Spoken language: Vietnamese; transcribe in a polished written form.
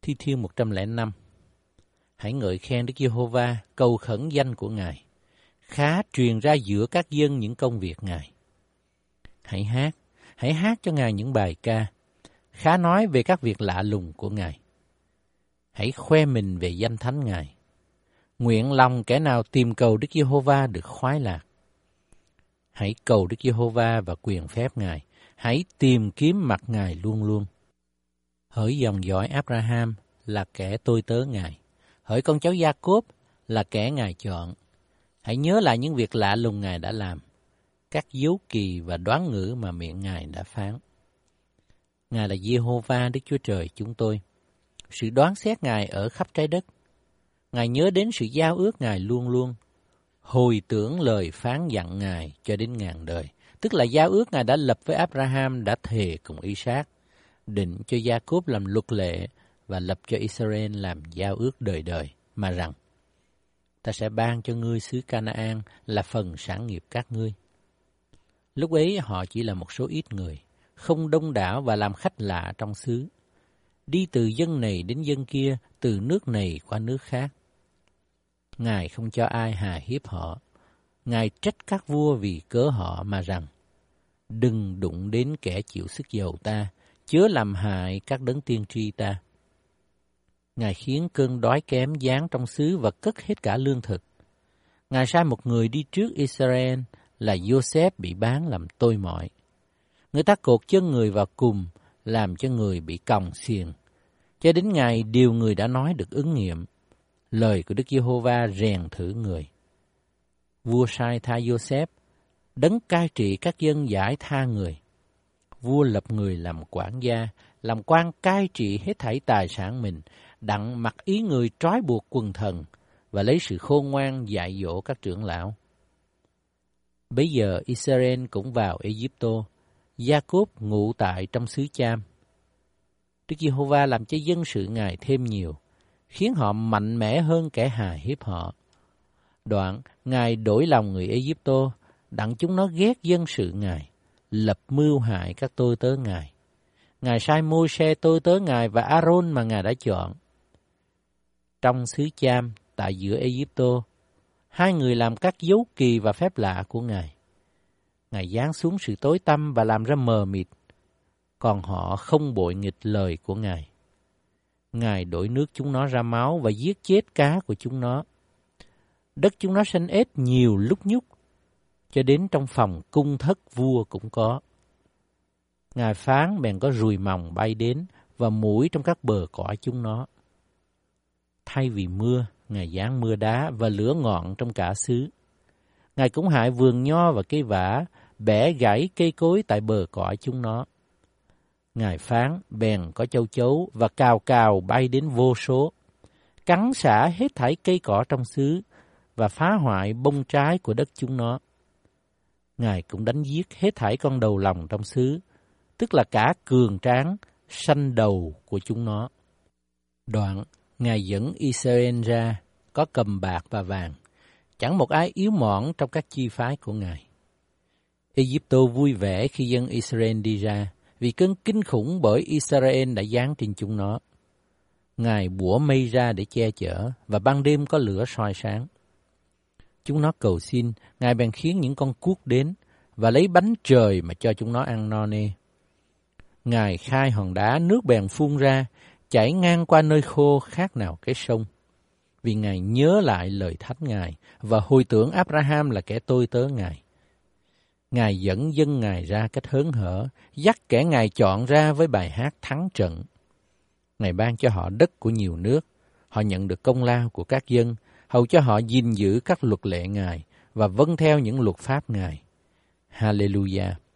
Thi Thiên 105. Hãy ngợi khen Đức Giê-hô-va, cầu khẩn danh của Ngài. Khá truyền ra giữa các dân những công việc Ngài. Hãy hát cho Ngài những bài ca. Khá nói về các việc lạ lùng của Ngài. Hãy khoe mình về danh thánh Ngài. Nguyện lòng kẻ nào tìm cầu Đức Giê-hô-va được khoái lạc. Hãy cầu Đức Giê-hô-va và quyền phép Ngài. Hãy tìm kiếm mặt Ngài luôn luôn. Hỡi dòng dõi Abraham là kẻ tôi tớ Ngài. Hỡi con cháu Gia-cốp là kẻ Ngài chọn. Hãy nhớ lại những việc lạ lùng Ngài đã làm, các dấu kỳ và đoán ngữ mà miệng Ngài đã phán. Ngài là Giê-hô-va Đức Chúa Trời chúng tôi. Sự đoán xét Ngài ở khắp trái đất. Ngài nhớ đến sự giao ước Ngài luôn luôn. Hồi tưởng lời phán dặn Ngài cho đến ngàn đời. Tức là giao ước Ngài đã lập với Abraham, đã thề cùng Isaac, định cho Gia-cốp làm luật lệ và lập cho Israel làm giao ước đời đời, mà rằng: ta sẽ ban cho ngươi xứ Ca-na-an là phần sản nghiệp các ngươi. Lúc ấy họ chỉ là một số ít người, không đông đảo và làm khách lạ trong xứ, đi từ dân này đến dân kia, từ nước này qua nước khác. Ngài không cho ai hà hiếp họ. Ngài trách các vua vì cớ họ mà rằng: đừng đụng đến kẻ chịu sức dầu ta, chớ làm hại các đấng tiên tri ta. Ngài khiến cơn đói kém giáng trong xứ và cất hết cả lương thực. Ngài sai một người đi trước Israel là Joseph bị bán làm tôi mọi. Người ta cột chân người vào cùm, làm cho người bị còng xiềng. Cho đến ngày điều người đã nói được ứng nghiệm, lời của Đức Giê-hô-va rèn thử người. Vua sai tha Joseph, đấng cai trị các dân giải tha người. Vua lập người làm quản gia, làm quan cai trị hết thảy tài sản mình, đặng mặc ý người trói buộc quần thần và lấy sự khôn ngoan dạy dỗ các trưởng lão. Bấy giờ Israel cũng vào Ê-díp-tô, Gia-cốp ngụ tại trong xứ Cham. Đức Giê-hô-va làm cho dân sự Ngài thêm nhiều, khiến họ mạnh mẽ hơn kẻ hà hiếp họ. Đoạn Ngài đổi lòng người Ê-díp-tô, đặng chúng nó ghét dân sự Ngài, lập mưu hại các tôi tớ Ngài. Ngài sai Môi-se tôi tớ Ngài và A-rôn mà Ngài đã chọn. Trong xứ Cham, tại giữa Ê-díp-tô, hai người làm các dấu kỳ và phép lạ của Ngài. Ngài giáng xuống sự tối tăm và làm ra mờ mịt, còn họ không bội nghịch lời của Ngài. Ngài đổi nước chúng nó ra máu và giết chết cá của chúng nó. Đất chúng nó sanh ếch nhiều lúc nhúc, cho đến trong phòng cung thất vua cũng có. Ngài phán bèn có ruồi mòng bay đến và muỗi trong các bờ cõi chúng nó. Thay vì mưa, Ngài giáng mưa đá và lửa ngọn trong cả xứ. Ngài cũng hại vườn nho và cây vả, bẻ gãy cây cối tại bờ cõi chúng nó. Ngài phán bèn có châu chấu và cào cào bay đến vô số, cắn xả hết thảy cây cỏ trong xứ và phá hoại bông trái của đất chúng nó. Ngài cũng đánh giết hết thảy con đầu lòng trong xứ, tức là cả cường tráng, sanh đầu của chúng nó. Đoạn, Ngài dẫn Israel ra, có cầm bạc và vàng, chẳng một ai yếu mọn trong các chi phái của Ngài. Ê-díp-tô vui vẻ khi dân Israel đi ra, vì cơn kinh khủng bởi Israel đã giáng trên chúng nó. Ngài bủa mây ra để che chở, và ban đêm có lửa soi sáng. Chúng nó cầu xin, Ngài bèn khiến những con cuốc đến, và lấy bánh trời mà cho chúng nó ăn no nê. Ngài khai hòn đá, nước bèn phun ra, chảy ngang qua nơi khô khác nào cái sông. Vì Ngài nhớ lại lời thánh Ngài, và hồi tưởng Abraham là kẻ tôi tớ Ngài. Ngài dẫn dân Ngài ra cách hớn hở, dắt kẻ Ngài chọn ra với bài hát thắng trận. Ngài ban cho họ đất của nhiều nước, họ nhận được công lao của các dân, hầu cho họ gìn giữ các luật lệ Ngài và vâng theo những luật pháp Ngài. Hallelujah!